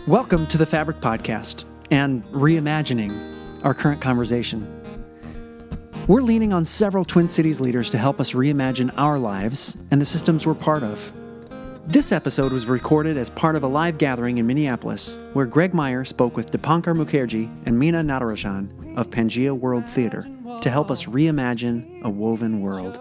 Welcome to the Fabric Podcast and reimagining our current conversation. We're leaning on several Twin Cities leaders to help us reimagine our lives and the systems we're part of. This episode was recorded as part of a live gathering in Minneapolis where Greg Meyer spoke with Dipankar Mukherjee and Meena Natarajan of Pangea World Theater to help us reimagine a woven world.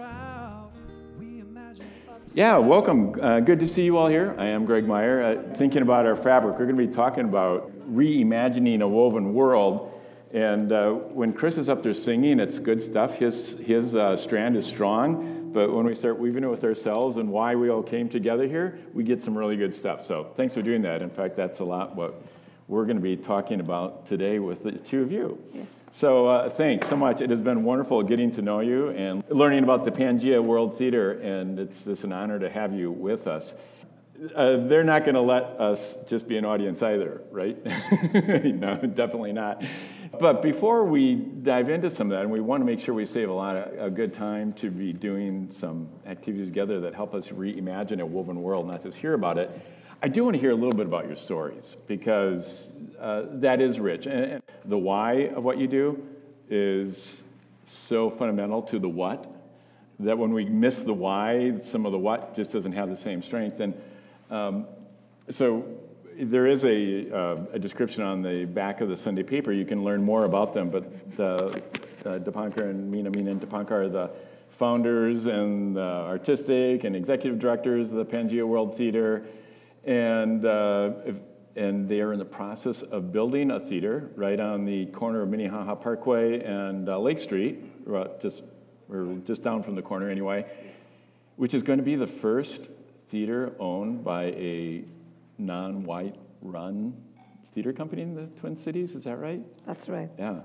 Yeah, welcome. Good to see you all here. I am Greg Meyer. Thinking about our fabric, we're going to be talking about reimagining a woven world. And when Chris is up there singing, it's good stuff. His strand is strong. But when we start weaving it with ourselves and why we all came together here, we get some really good stuff. So thanks for doing that. In fact, that's a lot what we're going to be talking about today with the two of you. Yeah. So thanks so much. It has been wonderful getting to know you and learning about the Pangea World Theater, and it's just an honor to have you with us. They're not going to let us just be an audience either, right? No, definitely not. But before we dive into some of that, and we want to make sure we save a good time to be doing some activities together that help us reimagine a woven world, not just hear about it, I do want to hear a little bit about your stories, because that is rich. And the why of what you do is so fundamental to the what, that when we miss the why, some of the what just doesn't have the same strength. And so there is a description on the back of the Sunday paper. You can learn more about them, but Dipankar and Meena and Dipankar are the founders and the artistic and executive directors of the Pangea World Theater. And they are in the process of building a theater right on the corner of Minnehaha Parkway and Lake Street, just down from the corner anyway, which is going to be the first theater owned by a non-white run theater company in the Twin Cities. Is that right? That's right. Yeah,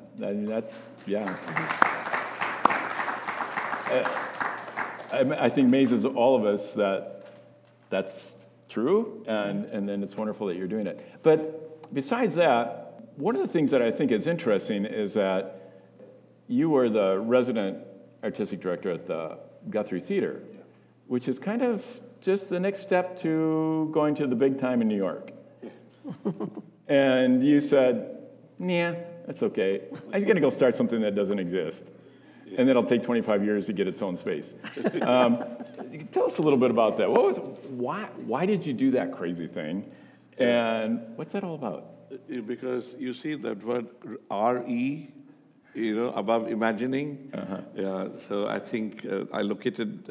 I think amazes all of us that's true, and then it's wonderful that you're doing it. But besides that, one of the things that I think is interesting is that you were the resident artistic director at the Guthrie Theater, which is kind of just the next step to going to the big time in New York. And you said, nah, that's okay. I'm going to go start something that doesn't exist. And it'll take 25 years to get its own space. Tell us a little bit about that. Why did you do that crazy thing? And what's that all about? Because you see that word RE, above imagining. Uh-huh. Yeah, so I think I located,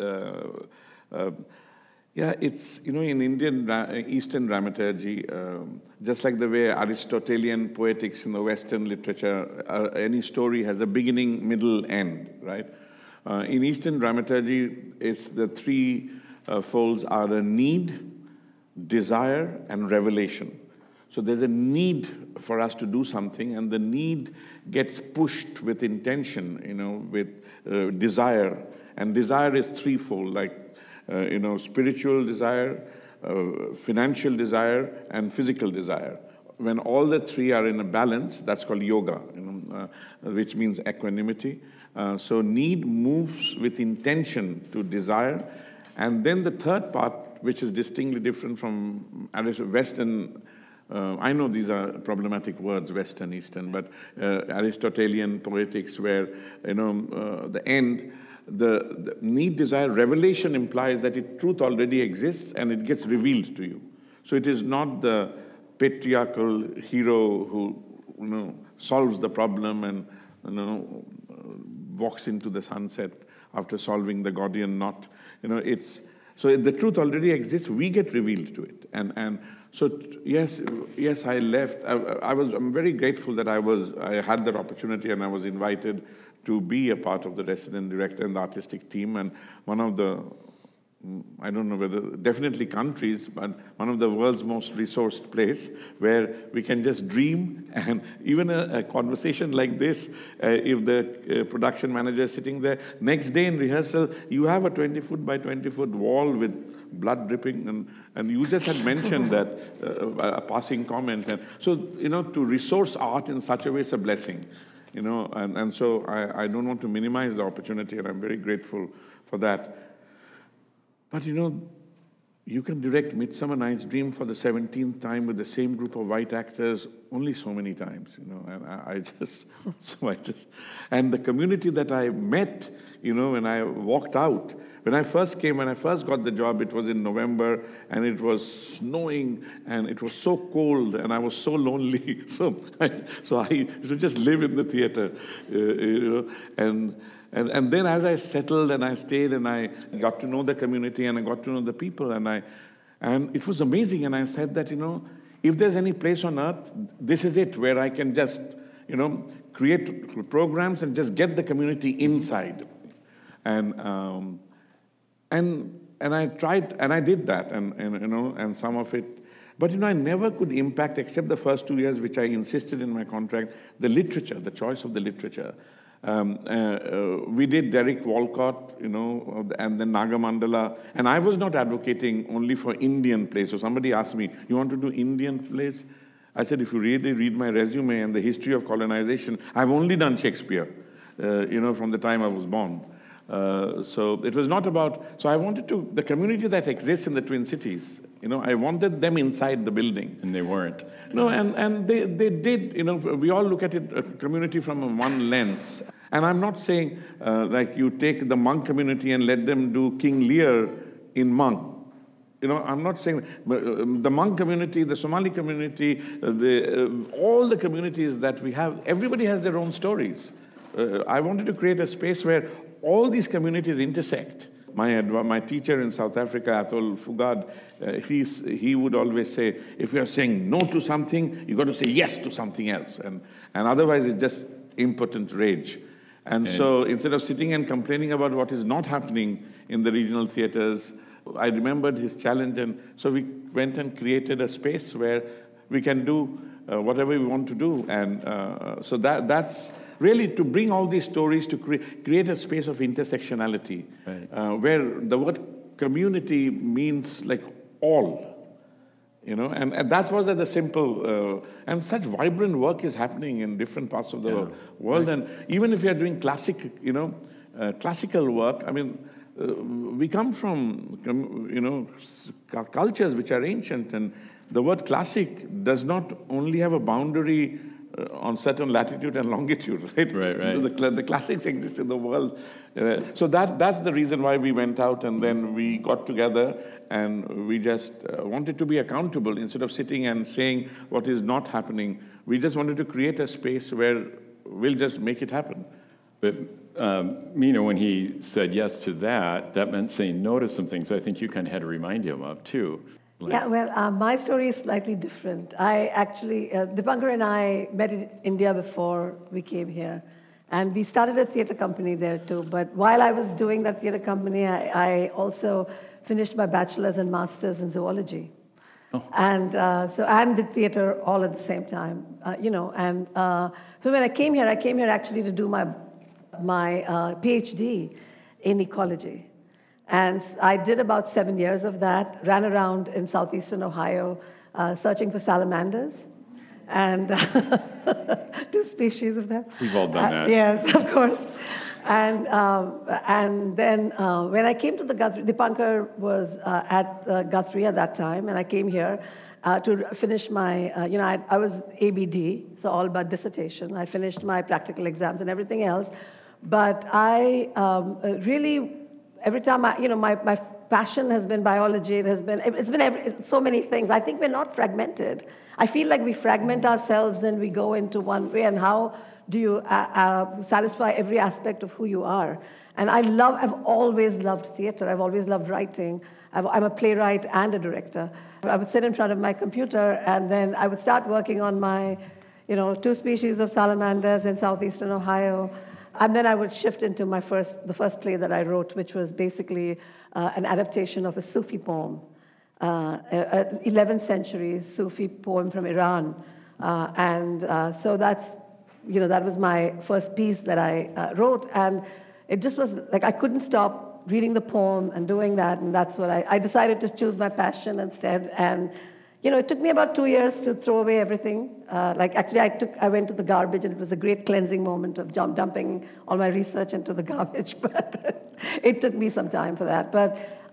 it's, in Indian, Eastern dramaturgy, just like the way Aristotelian poetics in the Western literature, any story has a beginning, middle, end, right? In Eastern dramaturgy, it's the three folds are a need, desire, and revelation. So there's a need for us to do something, and the need gets pushed with intention, with desire. And desire is threefold, like, spiritual desire, financial desire, and physical desire. When all the three are in a balance, that's called yoga, which means equanimity. So need moves with intention to desire. And then the third part, which is distinctly different from Western, I know these are problematic words, Western, Eastern, but Aristotelian poetics where, the end, the need, desire, revelation implies that truth already exists and it gets revealed to you. So it is not the patriarchal hero who, solves the problem and, walks into the sunset after solving the Gordian knot. So the truth already exists. We get revealed to it, and so yes, I left. I'm very grateful that I had that opportunity and I was invited to be a part of the resident director and the artistic team, and one of the, I don't know whether, definitely countries, but one of the world's most resourced place where we can just dream. And even a conversation like this, if the production manager is sitting there, next day in rehearsal, you have a 20-foot by 20-foot wall with blood dripping, and you just had mentioned that, a passing comment. And so, to resource art in such a way is a blessing. And so I don't want to minimize the opportunity, and I'm very grateful for that. But, you can direct Midsummer Night's Dream for the 17th time with the same group of white actors only so many times, and and the community that I met, when I walked out, when I first got the job, it was in November, and it was snowing, and it was so cold, and I was so lonely, so I used to just live in the theater, And then as I settled and I stayed and I got to know the community and I got to know the people and it was amazing. And I said that, if there's any place on earth, this is it, where I can just, create programs and just get the community inside. And I tried, and I did that, and some of it. But, I never could impact, except the first 2 years, which I insisted in my contract, the literature, the choice of the literature. We did Derek Walcott, and then Nagamandala. And I was not advocating only for Indian plays. So somebody asked me, you want to do Indian plays? I said, if you really read my resume and the history of colonization, I've only done Shakespeare, from the time I was born. So it was not about, so I wanted the community that exists in the Twin Cities, I wanted them inside the building. And they weren't. No, and they did, we all look at it, a community from one lens. And I'm not saying, like you take the Monk community and let them do King Lear in Monk. I'm not saying the Monk community, the Somali community, all the communities that we have, everybody has their own stories. I wanted to create a space where all these communities intersect. My teacher in South Africa, Athol Fugad, he would always say, if you are saying no to something, you've got to say yes to something else. And otherwise, it's just impotent rage. And so instead of sitting and complaining about what is not happening in the regional theaters, I remembered his challenge. And so we went and created a space where we can do whatever we want to do. And so that's really to bring all these stories to create a space of intersectionality, right. Where the word community means like all, and that was the simple, and such vibrant work is happening in different parts of the world. Right. And even if you are doing classical work, I mean, we come from, cultures which are ancient, and the word classic does not only have a boundary on certain latitude and longitude, right? Right. The classics exist in the world. So that's the reason why we went out, and then we got together, and we just wanted to be accountable instead of sitting and saying what is not happening. We just wanted to create a space where we'll just make it happen. But Meena, when he said yes to that meant saying no to some things I think you kind of had to remind him of, too. Yeah, well, my story is slightly different. I actually, Dipankar and I met in India before we came here. And we started a theater company there, too. But while I was doing that theater company, I also finished my bachelor's and master's in zoology. Oh. And and did theater all at the same time, And so when I came here actually to do my PhD in ecology. And I did about 7 years of that, ran around in southeastern Ohio searching for salamanders, and 2 species of them. We've all done that. Yes, of course. And then when I came to the Guthrie, Dipankar was at Guthrie at that time, and I came here to finish my, I was ABD, so all about dissertation. I finished my practical exams and everything else, but I really... Every time my passion has been biology. It's been so many things. I think we're not fragmented. I feel like we fragment ourselves and we go into one way. And how do you satisfy every aspect of who you are? And I've always loved theater. I've always loved writing. I'm a playwright and a director. I would sit in front of my computer and then I would start working on my, 2 species of salamanders in southeastern Ohio. And then I would shift into the first play that I wrote, which was basically an adaptation of a Sufi poem, 11th century Sufi poem from Iran. So that was my first piece that I wrote. And it just was like I couldn't stop reading the poem and doing that. And that's what I decided to choose my passion instead. And it took me about 2 years to throw away everything. I went to the garbage, and it was a great cleansing moment of dumping all my research into the garbage. But it took me some time for that. But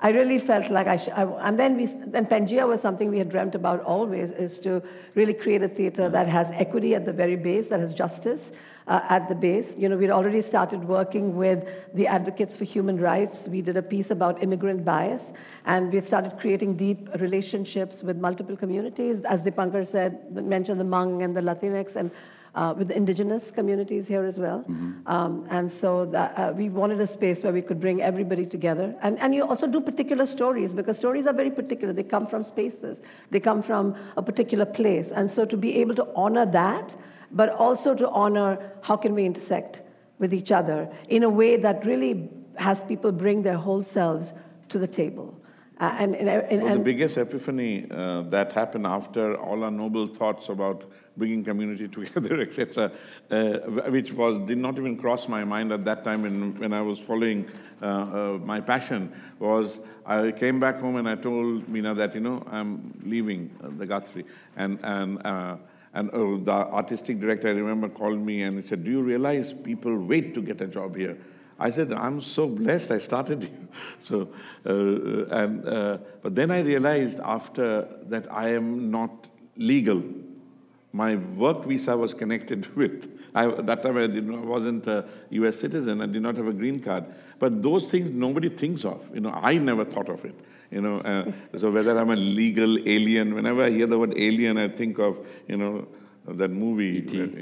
I really felt like and then Pangea was something we had dreamt about always, is to really create a theater that has equity at the very base, that has justice at the base. We'd already started working with the advocates for human rights. We did a piece about immigrant bias, and we had started creating deep relationships with multiple communities, as Dipankar mentioned the Hmong and the Latinx, and with the indigenous communities here as well. And so we wanted a space where we could bring everybody together. And you also do particular stories, because stories are very particular. They come from spaces. They come from a particular place. And so to be able to honor that, but also to honor how can we intersect with each other in a way that really has people bring their whole selves to the table. The biggest epiphany that happened after all our noble thoughts about bringing community together, etc., which did not even cross my mind at that time when I was following my passion, was I came back home and I told Meena that, I'm leaving the Guthrie. And the artistic director, I remember, called me and he said, do you realize people wait to get a job here? I said, I'm so blessed I started here. So, but then I realized after that I am not legal. My work visa was connected with. That time I wasn't a U.S. citizen. I did not have a green card. But those things nobody thinks of. I never thought of it. So whether I'm a legal alien, whenever I hear the word alien, I think of that movie.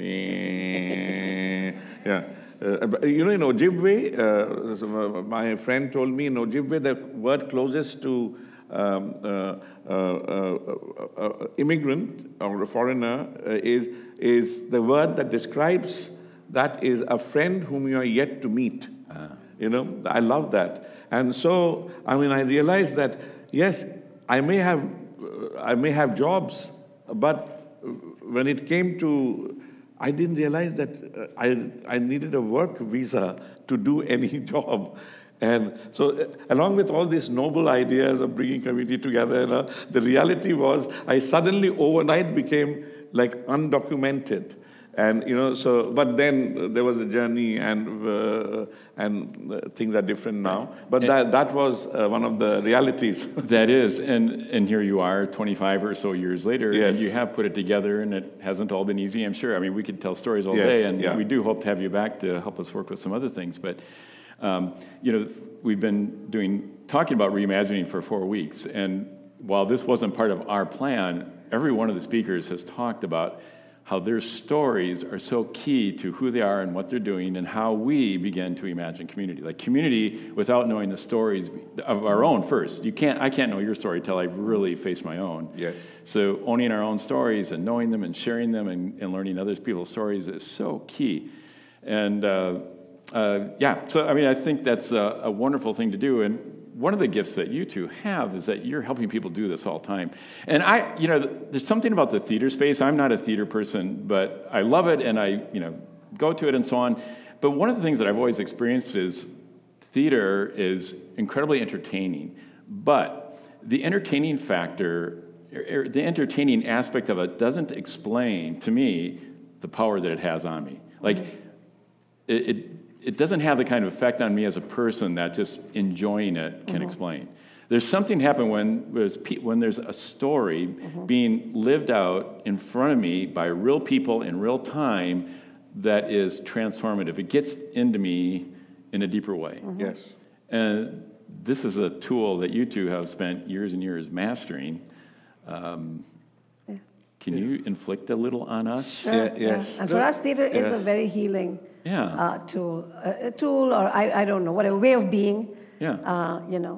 Yeah. In Ojibwe, my friend told me in Ojibwe the word closest to immigrant or a foreigner is the word that describes that is a friend whom you are yet to meet. I love that. And so, I realized that, yes, I may have jobs, but when it came to, I didn't realize that I needed a work visa to do any job. And so along with all these noble ideas of bringing community together, the reality was I suddenly overnight became like undocumented. And, but then there was a journey and things are different now. But that was one of the realities. That is. And here you are 25 or so years later, yes. And you have put it together, and it hasn't all been easy, I'm sure. We could tell stories all day, and we do hope to have you back to help us work with some other things. But, we've been talking about reimagining for 4 weeks. And while this wasn't part of our plan, every one of the speakers has talked about how their stories are so key to who they are and what they're doing and how we begin to imagine community. Like community without knowing the stories of our own first. I can't know your story till I really face my own. Yes. So owning our own stories and knowing them and sharing them and learning other people's stories is so key. And so I think that's a wonderful thing to do. And one of the gifts that you two have is that you're helping people do this all the time. And there's something about the theater space. I'm not a theater person, but I love it and I, go to it and so on. But one of the things that I've always experienced is theater is incredibly entertaining. But the entertaining factor, or the entertaining aspect of it doesn't explain to me the power that it has on me. Like, it doesn't have the kind of effect on me as a person that just enjoying it can explain. There's something happen when there's a story being lived out in front of me by real people in real time that is transformative. It gets into me in a deeper way. Yes. And this is a tool that you two have spent years and years mastering. Can you inflict a little on us? Sure. Yes. And for us, theater is a very healing tool. A tool, or I don't know, whatever, way of being. Yeah.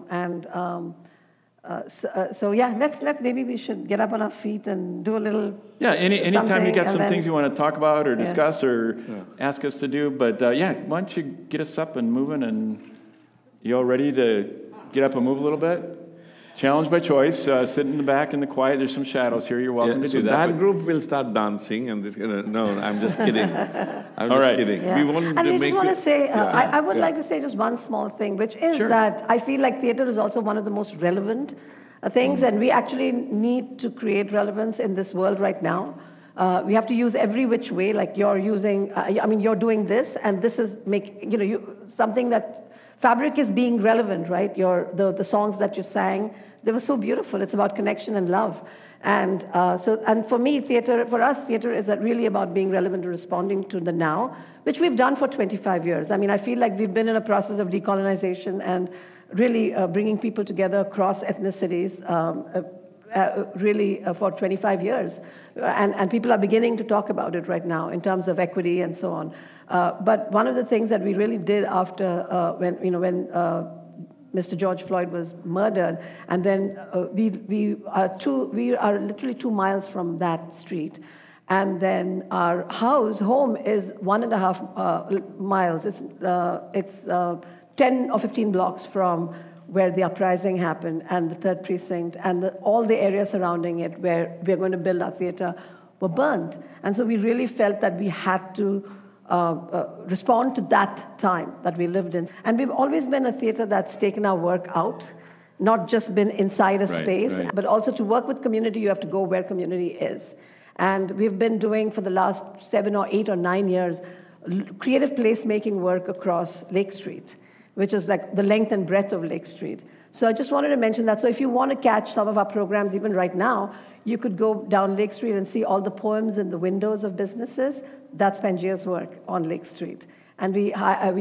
Let's maybe we should get up on our feet and do a little. Yeah, anytime you got some then, things you want to talk about or discuss or ask us to do. But why don't you get us up and moving, and you all ready to get up and move a little bit? Challenge by choice, sit in the back in the quiet. There's some shadows here. You're welcome to do that. That group will start dancing, and no, I'm just kidding. I'm just kidding. Yeah. We wanted and to we make just want to say, I would like to say just one small thing, which is that I feel like theater is also one of the most relevant things, and we actually need to create relevance in this world right now. We have to use every which way, like you're using. You're doing this, and this is something that Fabric is being relevant, right? The songs that you sang, they were so beautiful. It's about connection and love. And for me, for us, theater is really about being relevant and responding to the now, which we've done for 25 years. I mean, I feel like we've been in a process of decolonization and really bringing people together across ethnicities, for 25 years. And people are beginning to talk about it right now in terms of equity and so on. But one of the things that we really did after when Mr. George Floyd was murdered, and then we are literally 2 miles from that street. And then our home is 1.5 miles. It's 10 or 15 blocks from where the uprising happened, and the 3rd Precinct, and all the areas surrounding it where we're going to build our theater were burned. And so we really felt that we had to respond to that time that we lived in. And we've always been a theater that's taken our work out, not just been inside a space, but also to work with community, you have to go where community is. And we've been doing, for the last 7 or 8 or 9 years, creative placemaking work across Lake Street, which is like the length and breadth of Lake Street. So I just wanted to mention that. So if you want to catch some of our programs, even right now, you could go down Lake Street and see all the poems in the windows of businesses. That's Pangea's work on Lake Street. And we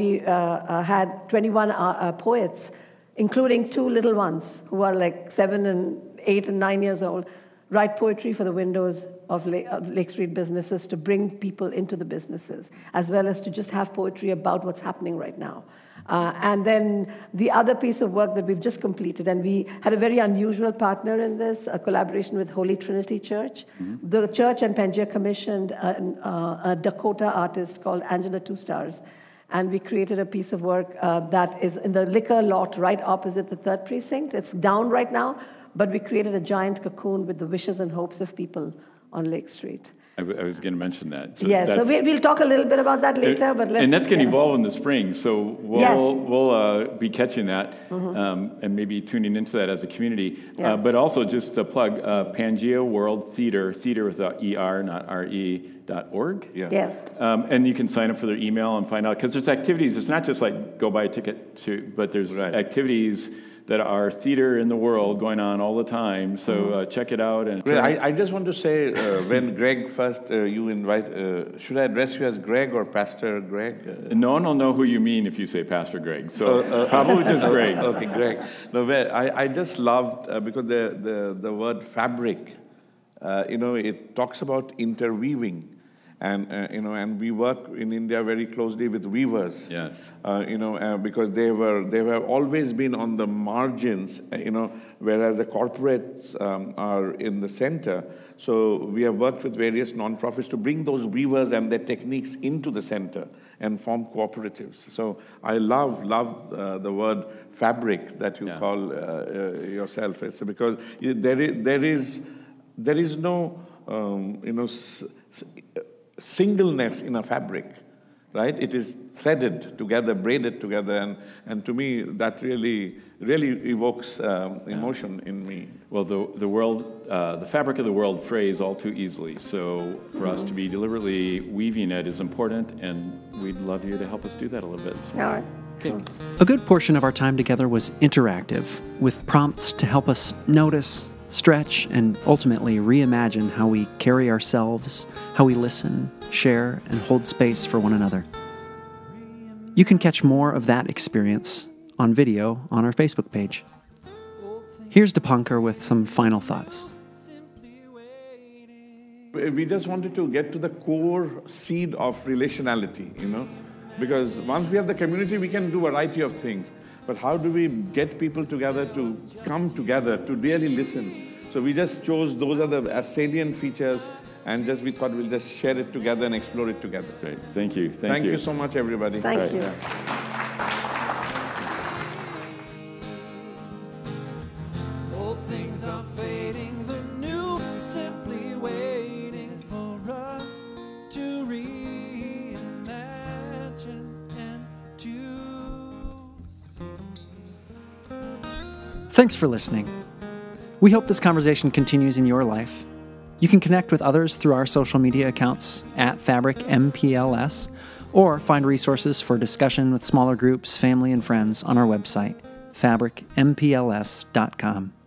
had 21 poets, including 2 little ones who are like 7 and 8 and 9 years old, write poetry for the windows of Lake Street businesses to bring people into the businesses, as well as to just have poetry about what's happening right now. And then the other piece of work that we've just completed, and we had a very unusual partner in this, a collaboration with Holy Trinity Church. Mm-hmm. The church and Pangea commissioned a Dakota artist called Angela Two Stars. And we created a piece of work that is in the liquor lot right opposite the 3rd Precinct. It's down right now, but we created a giant cocoon with the wishes and hopes of people on Lake Street. I was going to mention that. So yes, so we'll talk a little bit about that later. But and that's going to evolve in the spring, so we'll be catching that and maybe tuning into that as a community. Yeah. But also just to plug Pangea World Theater with the ER, not RE.org. Yeah. Yes. And you can sign up for their email and find out, because there's activities. It's not just like go buy a ticket but there's activities that are theater in the world going on all the time. So check it out. And I just want to say, when Greg first you invite, should I address you as Greg or Pastor Greg? No one will know who you mean if you say Pastor Greg. So probably just Greg. Okay, Greg. No, I just loved, because the word fabric, it talks about interweaving. And we work in India very closely with weavers. Yes. Because they have always been on the margins. Whereas the corporates are in the center. So we have worked with various nonprofits to bring those weavers and their techniques into the center and form cooperatives. So I love the word fabric that you call yourself. It's because there is no singleness in a fabric, right? It is threaded together, braided together, and to me that really evokes emotion in me. Well, the world, the fabric of the world frays all too easily. So for us to be deliberately weaving it is important, and we'd love you to help us do that a little bit. All right. Okay. A good portion of our time together was interactive, with prompts to help us notice, stretch, and ultimately reimagine how we carry ourselves, how we listen, share, and hold space for one another. You can catch more of that experience on video on our Facebook page. Here's Dipankar with some final thoughts. We just wanted to get to the core seed of relationality, because once we have the community, we can do a variety of things. But how do we get people together to come together, to really listen? So we just chose those are the salient features, and we thought we'll just share it together and explore it together. Great. Thank you. Thank you so much, everybody. Thank you. Old things are fading, the new simply waiting for us to reimagine and to see. Thanks for listening. We hope this conversation continues in your life. You can connect with others through our social media accounts @FabricMPLS or find resources for discussion with smaller groups, family, and friends on our website, fabricmpls.com.